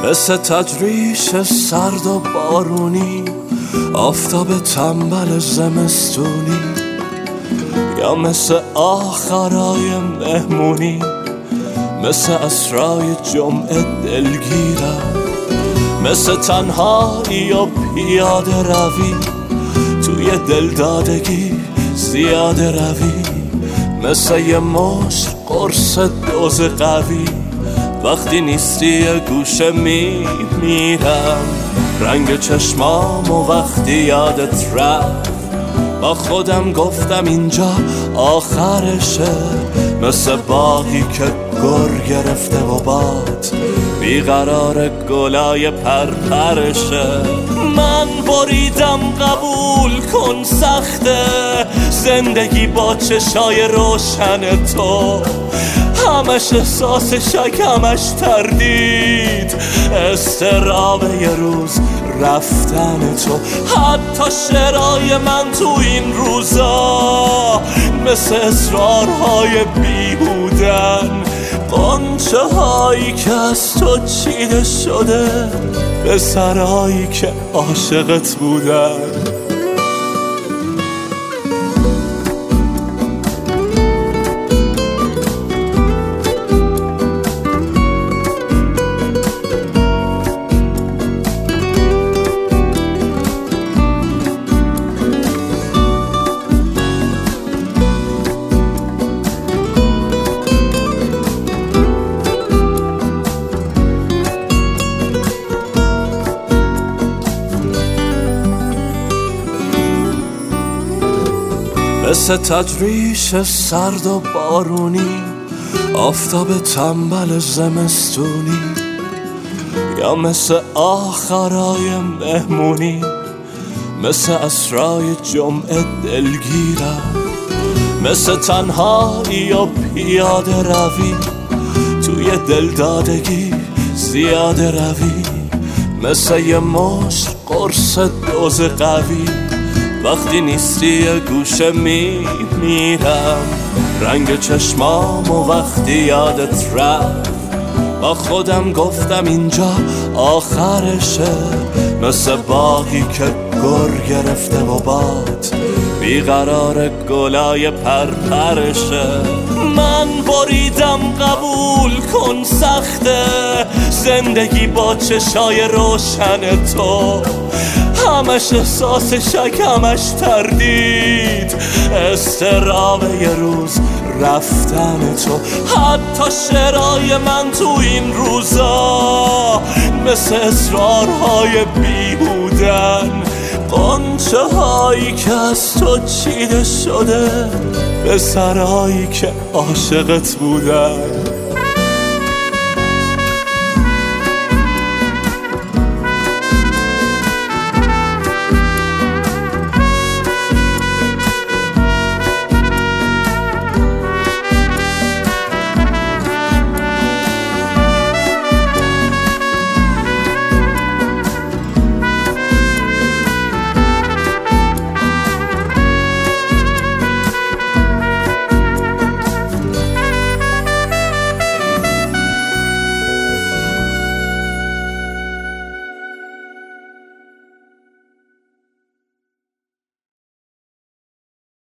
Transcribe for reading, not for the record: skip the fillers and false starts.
مثل تجریش سرد و بارونی، آفتاب تنبل زمستونی، یا مثل آخرای مهمونی، مثل اسرای جمعه دلگیرم، مثل تنهایی و پیاده روی توی دلدادگی زیاده روی، مثل یه مشت قرص دوز قوی وقتی نیستی یه گوشه میمیرم. رنگ چشمام و وقتی یادت رفت با خودم گفتم اینجا آخرشه، مثل باغی که گر گرفته و باد بیقرار گلای پرپرشه. من بریدم قبول کن سخته زندگی با چشای روشن تو، همش احساس شک همش تردید، استراب یه روز رفتن تو. حتی شعرهای من تو این روزا مثل اصرارهای بیهودن، قنچه هایی که از تو چیده شده به سرهایی که عاشقت بودن. مثل تجریش سرد و بارونی، آفتاب تنبل زمستونی، یا مثل آخرای مهمونی، مثل اسرای جمعه دلگیرم، مثل تنهایی و پیاده روی توی دلدادگی زیاده روی، مثل یه مشت قرص دوز قوی وقتی نیستی یه گوشه میمیرم. رنگ چشمام و وقتی یادت رفت با خودم گفتم اینجا آخرشه، مثل باغی که گر گرفته و باد بیقرار گلای پرپرشه. من بریدم قبول کن سخته زندگی با چشای روشن تو، همش احساس شک همش تردید، استراب یه روز رفتن تو. حتی شعرهای من تو این روزا مثل اصرارهای بیهودن، قنچه هایی که از تو چیده شده به سرهایی که عاشقت بودن.